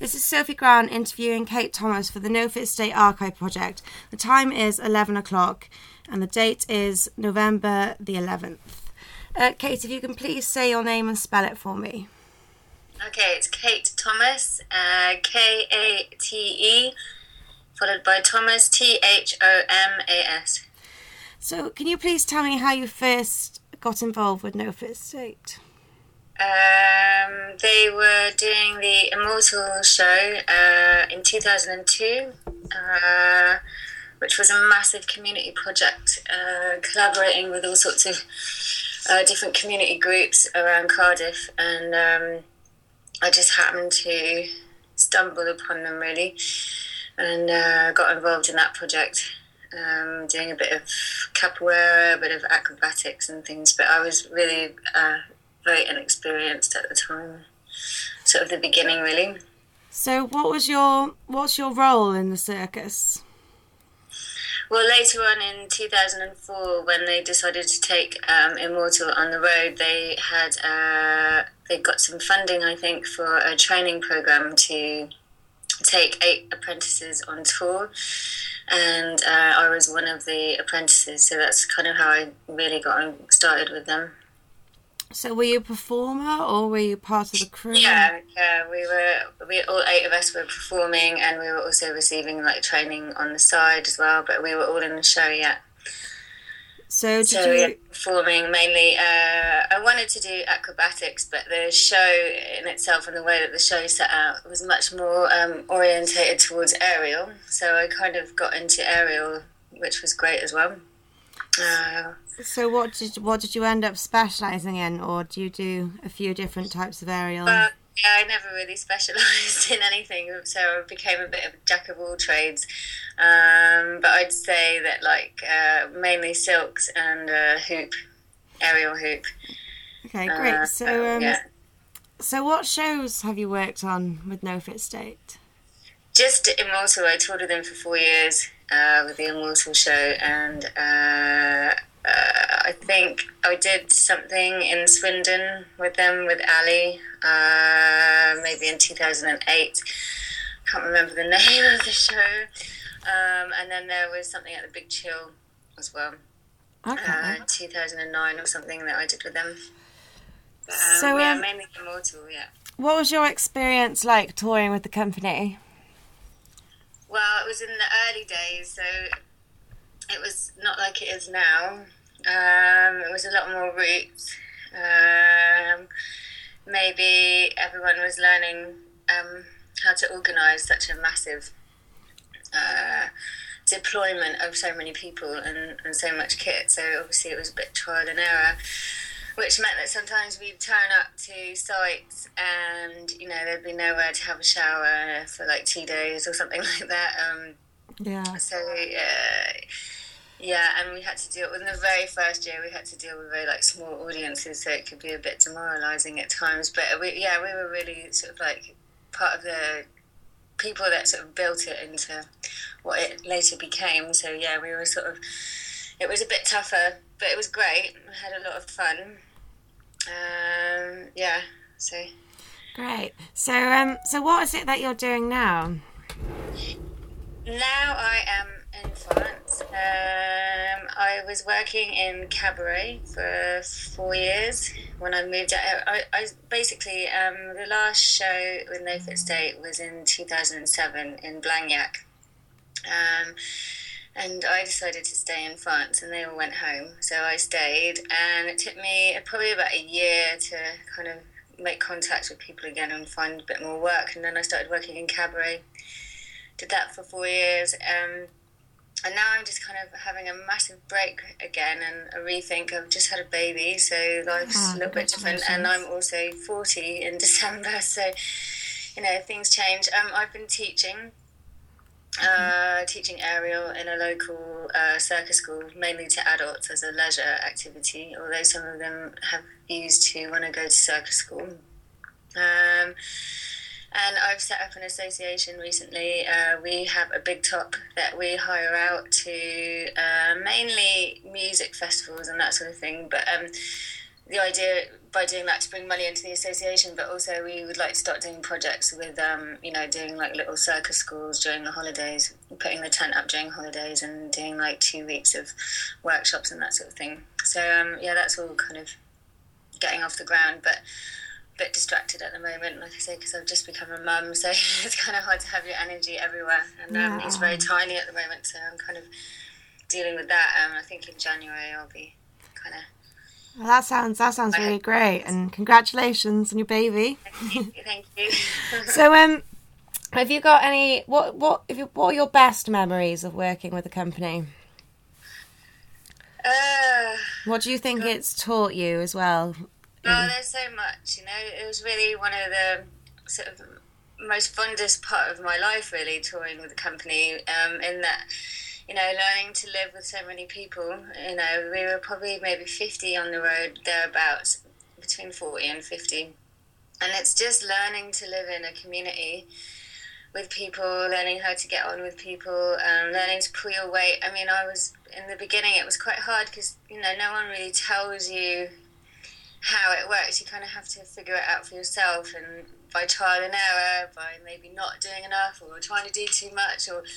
This is Sophie Grant interviewing Kate Thomas for the No Fit State Archive Project. The time is 11 o'clock and the date is November the 11th. Kate, if you can please say your name and spell it for me. Okay, it's Kate Thomas, Kate, followed by Thomas, Thomas. So can you please tell me how you first got involved with No Fit State? They were doing the Immortal show in 2002, which was a massive community project, collaborating with all sorts of different community groups around Cardiff, and I just happened to stumble upon them really, and got involved in that project, doing a bit of capoeira, a bit of acrobatics and things, but I was really very inexperienced at the time, sort of the beginning really. So what's your role in the circus? Well, later on in 2004, when they decided to take Immortal on the road, they got some funding, I think, for a training program to take 8 apprentices on tour, and I was one of the apprentices, so that's kind of how I really got started with them. So were you a performer or were you part of the crew? Yeah, we all 8 of us were performing, and we were also receiving like training on the side as well, but we were all in the show, yeah. So performing mainly. I wanted to do acrobatics, but the show in itself and the way that the show set out was much more orientated towards aerial, so I kind of got into aerial, which was great as well. So what did you end up specialising in, or do you do a few different types of aerial? Yeah, I never really specialised in anything, so I became a bit of a jack of all trades. But I'd say that mainly silks and aerial hoop. Okay, great. So what shows have you worked on with No Fit State? Just Immortal. I toured with them for 4 years with the Immortal show, and I think I did something in Swindon with them, with Ali, maybe in 2008. Can't remember the name of the show. And then there was something at the Big Chill as well. Okay. 2009 or something that I did with them. Mainly Immortal, yeah. What was your experience like touring with the company? Well, it was in the early days, so it was not like it is now. It was a lot more routes. Maybe everyone was learning how to organise such a massive deployment of so many people and so much kit. So obviously it was a bit trial and error, which meant that sometimes we'd turn up to sites and, there'd be nowhere to have a shower for like 2 days or something like that. So, and we had to deal in the very first year. We had to deal with very small audiences, so it could be a bit demoralising at times. But we were really sort of like part of the people that sort of built it into what it later became. So we were sort of. It was a bit tougher, but it was great. We had a lot of fun. Great. So what is it that you're doing now? Now I am in France. I was working in cabaret for 4 years when I moved out. I basically, the last show with No Fit State was in 2007 in Blagnac. And I decided to stay in France, and they all went home. So I stayed, and it took me probably about a year to kind of make contact with people again and find a bit more work. And then I started working in cabaret. Did that for 4 years. And now I'm just kind of having a massive break again and a rethink. I've just had a baby, so life's a little bit different. And I'm also 40 in December, so, things change. I've been teaching aerial in a local circus school, mainly to adults as a leisure activity, although some of them have used to want to go to circus school. And I've set up an association recently. We have a big top that we hire out to mainly music festivals and that sort of thing, but the idea by doing that to bring money into the association, but also we would like to start doing projects with, doing like little circus schools during the holidays, putting the tent up during holidays and doing like 2 weeks of workshops and that sort of thing. So, that's all kind of getting off the ground, but a bit distracted at the moment, like I say, because I've just become a mum, so it's kind of hard to have your energy everywhere. And he's very tiny at the moment, so I'm kind of dealing with that. I think in January I'll be kind of... Well, that sounds really great, and congratulations on your baby. Thank you. So, have you got any? What are your best memories of working with the company? What do you think it's taught you as well? Oh, there's so much. It was really one of the sort of most fondest part of my life, really, touring with the company. In that, learning to live with so many people. We were probably maybe 50 on the road, thereabouts, between 40 and 50. And it's just learning to live in a community with people, learning how to get on with people, learning to pull your weight. I mean, in the beginning, it was quite hard because, no one really tells you how it works. You kind of have to figure it out for yourself, and by trial and error, by maybe not doing enough or trying to do too much, or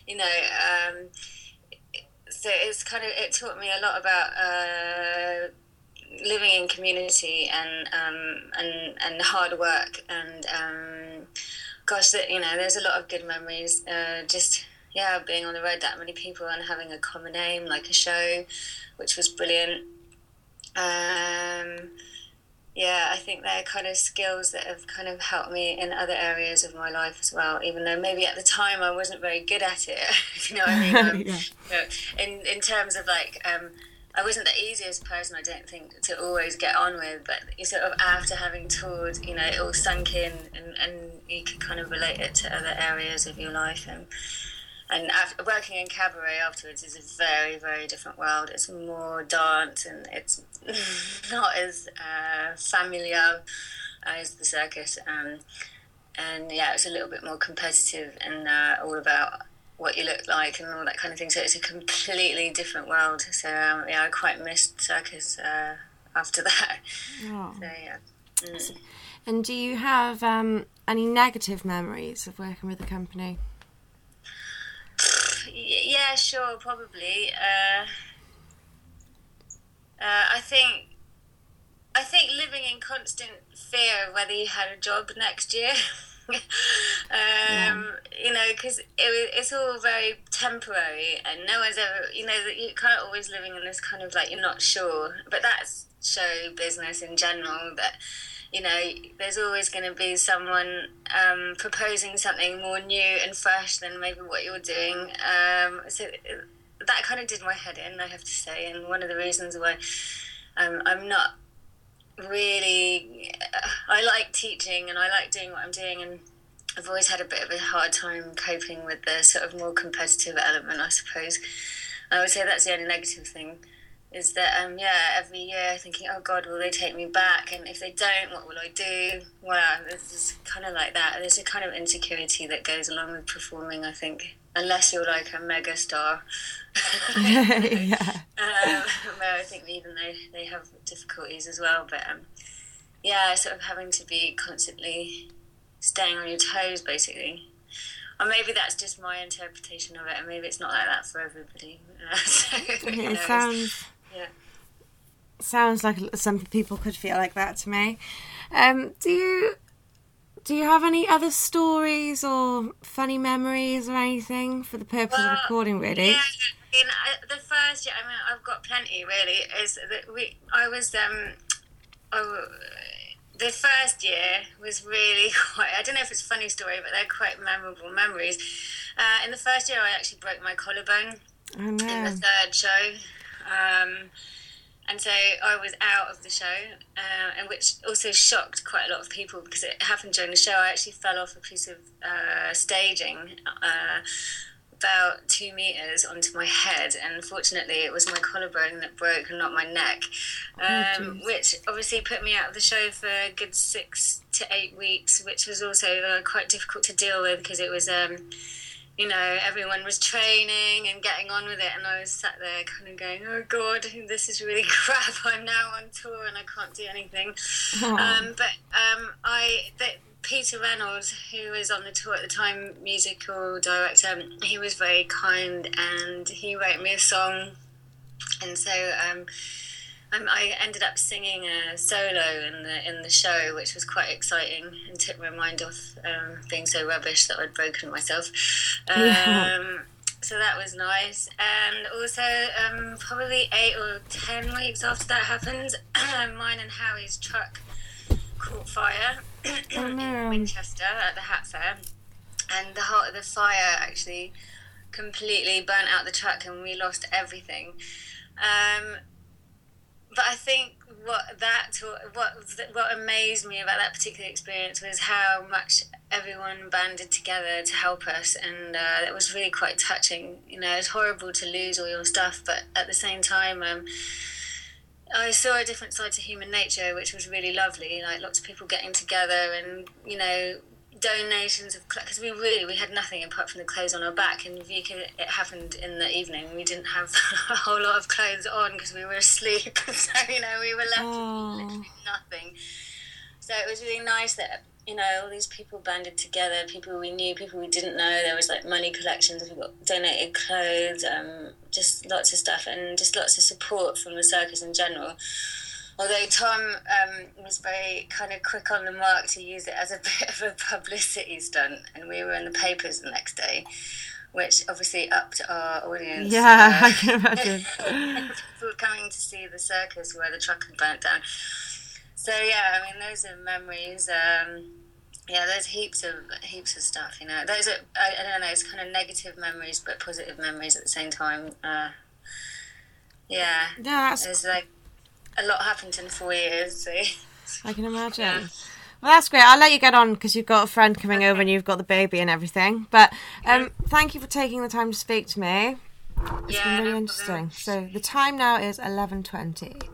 so it taught me a lot about living in community and hard work, and there's a lot of good memories, being on the road, that many people and having a common aim like a show, which was brilliant. I think they're kind of skills that have kind of helped me in other areas of my life as well, even though maybe at the time I wasn't very good at it. You know what I mean? In terms of like, I wasn't the easiest person, I don't think, to always get on with, but you sort of, after having toured, it all sunk in, and you could kind of relate it to other areas of your life. And after working in cabaret afterwards is a very, very different world. It's more dance, and it's not as familiar as the circus. It's a little bit more competitive and all about what you look like and all that kind of thing. So it's a completely different world. So I quite missed circus after that. Oh. So yeah. And do you have any negative memories of working with the company? Yeah, sure, probably. I think living in constant fear of whether you had a job next year. Because it's all very temporary, and no one's ever, you're kind of always living in this kind of like, you're not sure. But that's show business in general, that there's always going to be someone proposing something more new and fresh than maybe what you're doing. So that kind of did my head in, I have to say. And one of the reasons why I'm not really... I like teaching and I like doing what I'm doing, and I've always had a bit of a hard time coping with the sort of more competitive element, I suppose. I would say that's the only negative thing, is that, every year thinking, oh God, will they take me back? And if they don't, what will I do? Well, it's kind of like that. There's a kind of insecurity that goes along with performing, I think, unless you're like a mega star. Where I think even they have difficulties as well. But, sort of having to be constantly staying on your toes, basically. Or maybe that's just my interpretation of it, and maybe it's not like that for everybody. Sounds like some people could feel like that to me. Do you have any other stories or funny memories or anything for the purpose of recording, really? Yeah, the first year, I've got plenty, really. Is that the first year was really quite, I don't know if it's a funny story, but they're quite memorable memories. In the first year, I actually broke my collarbone in the third show. And so I was out of the show, and which also shocked quite a lot of people because it happened during the show. I actually fell off a piece of staging about 2 meters onto my head, and fortunately it was my collarbone that broke and not my neck, which obviously put me out of the show for a good 6 to 8 weeks, which was also quite difficult to deal with because it was you know, everyone was training and getting on with it, and I was sat there kind of going, oh God, this is really crap. I'm now on tour and I can't do anything. Peter Reynolds, who was on the tour at the time, musical director, he was very kind, and he wrote me a song, and so I ended up singing a solo in the show, which was quite exciting and took my mind off being so rubbish that I'd broken myself. So that was nice. And also, probably 8 or 10 weeks after that happened, mine and Harry's truck caught fire in Winchester at the Hat Fair, and the fire actually completely burnt out the truck, and we lost everything. But I think what amazed me about that particular experience was how much everyone banded together to help us, and it was really quite touching. You know, it's horrible to lose all your stuff, but at the same time, I saw a different side to human nature, which was really lovely. Like lots of people getting together, and you know, donations of because we had nothing apart from the clothes on our back, and it happened in the evening. We didn't have a whole lot of clothes on because we were asleep, so you know we were left with literally nothing. So it was really nice that, you know, all these people banded together, people we knew, people we didn't know. There was like money collections, we got donated clothes, just lots of stuff, and just lots of support from the circus in general. Although Tom was very kind of quick on the mark to use it as a bit of a publicity stunt, and we were in the papers the next day, which obviously upped our audience. Yeah, I can imagine. People coming to see the circus where the truck had burnt down. So yeah, I mean, those are memories. There's heaps of stuff. You know, those are I don't know. It's kind of negative memories, but positive memories at the same time. There's like a lot happened in 4 years. So. I can imagine. Yeah. Well, that's great. I'll let you get on because you've got a friend coming over and you've got the baby and everything. But thank you for taking the time to speak to me. It's been really interesting. So the time now is 11:20.